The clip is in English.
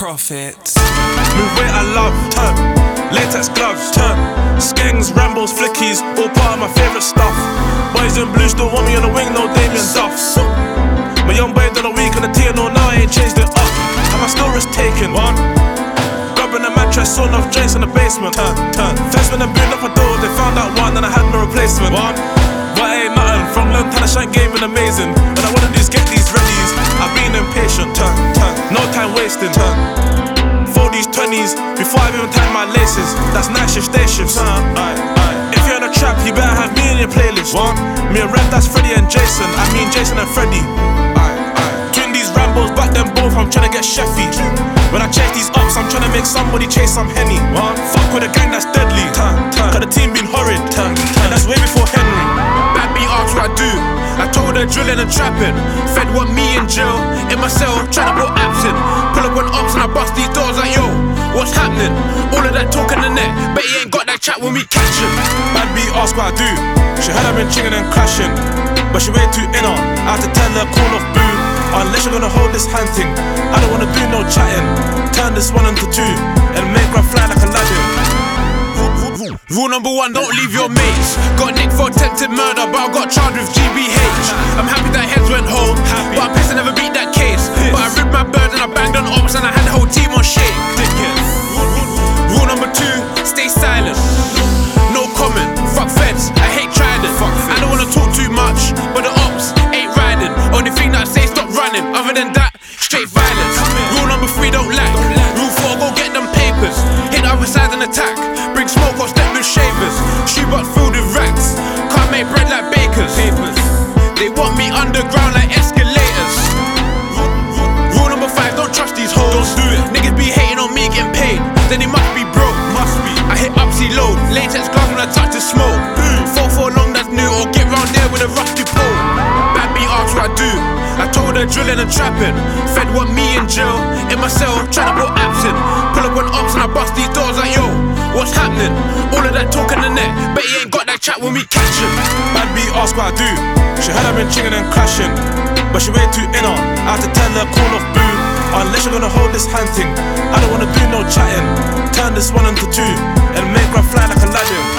Profits. Move weight I love, turn. Latex gloves, turn. Skangs, Rambos, flickies, all part of my favourite stuff. Boys in blue still want me on the wing, no Damien Duffs. My young boy done a week on the TNO, now I ain't changed it up. And my still risk taken, one. Grabbing a mattress, sawn off joints in the basement, turn. First when I booted up a door, they found out one and I had no replacement, one. But ain't nothing, from long time the shank game been amazing. When I wanna do is get these readies, I've been impatient, turn. No time wasting, turn. Fold these 20s before I even tie my laces. That's night shift, day shifts. If you're in a trap, you better have me in your playlist. What? Me and Rev, that's Freddie and Jason. I mean Jason and Freddie. Twin these Rambos, back them both, I'm tryna get Sheffy. When I chase these ups, I'm tryna make somebody chase some Henny. Fuck with a gang that's deadly. Cause the team been horrid. And that's way before Henry. Bad beat asks what I do. I told her drilling and trapping. Fed want me in jail, in my cell, tryna put apps in. Pull up on ops and I bust these doors like yo, what's happening? All of that talk in the net, but he ain't got that chat when we catch him. Bad beat ask what I do. She heard I've been chinging and crashing, but she way too inner. I had to tell her call off boo. Unless you're gonna hold this hand thing, I don't wanna do no chatting. Turn this one into two and make her fly like Aladdin. Rule number one, don't leave your mates. Got nicked for attempted murder, but I got charged with GBH. I'm happy that heads went home, but I'm pissed I never beat that case. But I ripped my bird and I banged on ops and I had the whole team on shake. Rule number two, stay silent. No comment, fuck feds, I hate trident. I don't wanna talk too much, but the ops ain't riding. Only thing that I say, stop running. Other than that, straight violence. Rule number three, don't lack. Rule four, go get them papers. Hit the other side and attack. Bring smoke or step with shavers. Shoebox filled with racks. Can't make bread like bakers. They want me underground like escalators. Rule number five, don't trust these hoes. Don't do it. Niggas be hating on me getting paid, then he must be broke. I hit upsy load, latex gloves when I touch the smoke. 4-4 long, that's new, or get round there with a rusty pole. Bad beat asks what I do. I told her drilling and trapping. Fed want me in jail, in my cell, tryna put apps in. Pull up on ops and I bust these doors like yo, what's happening? All of that talk in the net, but he ain't got that chat when we catch him. Bad beat ask what I do. She heard I've been chinging and crashing, but she way too inner. I had to tell her call off boo. Unless you're gonna hold this hand thing, I don't wanna do no chatting. Turn this one into two and make her fly like Aladdin.